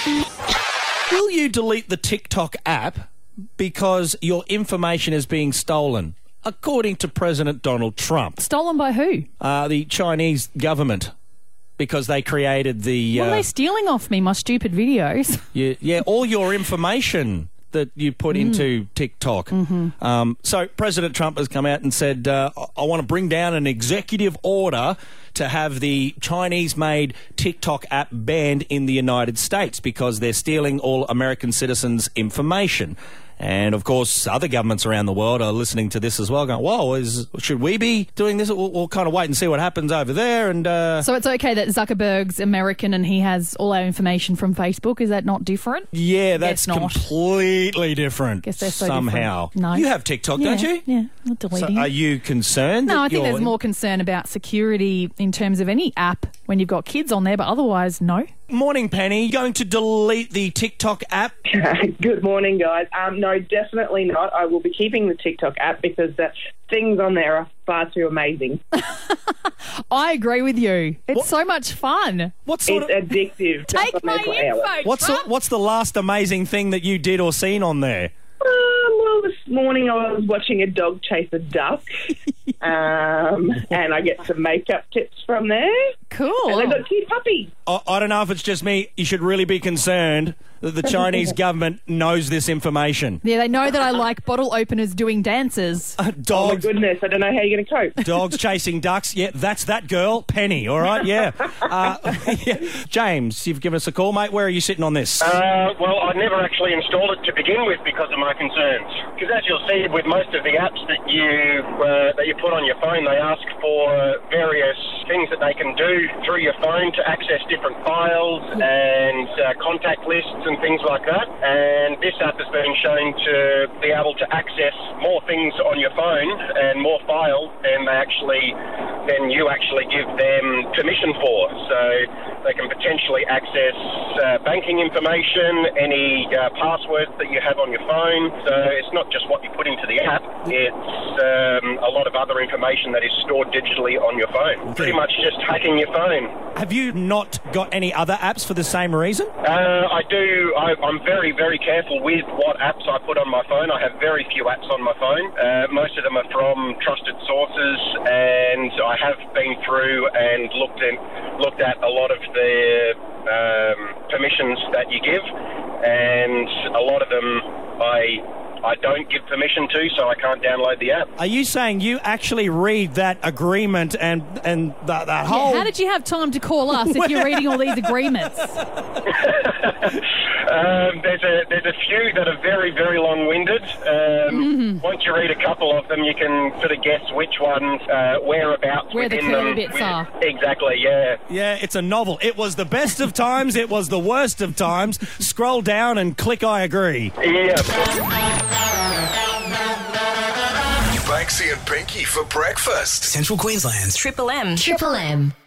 Will you delete the TikTok app because your information is being stolen, according to President Donald Trump? Stolen by who? The Chinese government, because they created the... What are they stealing off me, my stupid videos? Yeah, all your information that you put into TikTok. So President Trump has come out and said, I want to bring down an executive order to have the Chinese-made TikTok app banned in the United States because they're stealing all American citizens' information. And, of course, other governments around the world are listening to this as well, going, whoa, should we be doing this? We'll kind of wait and see what happens over there. And So it's okay that Zuckerberg's American and he has all our information from Facebook. Is that not different? Yeah, that's completely different. Guess they're so somehow. Different. No. You have TikTok, don't you? Yeah, not deleting So it. are you concerned? No, I think there's more concern about security in terms of any app when you've got kids on there, but otherwise, no. Morning, Penny. Going to delete the TikTok app? Good morning, guys. No, definitely not. I will be keeping the TikTok app because the things on there are far too amazing. I agree with you. It's so much fun. It's addictive. Take my info, What's the last amazing thing that you did or seen on there? Well, this morning I was watching a dog chase a duck, and I get some makeup tips from there. Cool. And they've got cute puppies. I don't know if it's just me. You should really be concerned that the Chinese government knows this information. Yeah, they know that I like bottle openers doing dances. Dogs, Oh, my goodness. I don't know how you're going to cope. dogs chasing ducks. Yeah, that's that girl, Penny, all right? Yeah. James, you've given us a call, mate. Where are you sitting on this? Well, I never actually installed it to begin with because of my concerns. Because as you'll see with most of the apps that you put on your phone, they ask for various things that they can do through your phone to access different files and contact lists and things like that. And this app has been shown to be able to access more things on your phone and more files than you actually give them permission for. So they can potentially access banking information, any passwords that you have on your phone. So it's not just what you put into the app, it's a lot of other information that is stored digitally on your phone. Pretty much just hacking your phone. Have you not got any other apps for the same reason? I do. I'm very, very careful with what apps I put on my phone. I have very few apps on my phone. Most of them are from trusted sources, and I have been through and looked at a lot of the permissions that you give, and a lot of them I don't give permission to, so I can't download the app. Are you saying you actually read that agreement and that whole... How did you have time to call us if you're reading all these agreements? There's a few that are very, very long-winded. Once you read a couple of them, you can sort of guess which ones, whereabouts Where the within curly them. bits are. Exactly, yeah. Yeah, it's a novel. It was the best of times, it was the worst of times. Scroll down and click I agree. Yeah. Banksy and Pinky for breakfast. Central Queensland's Triple M.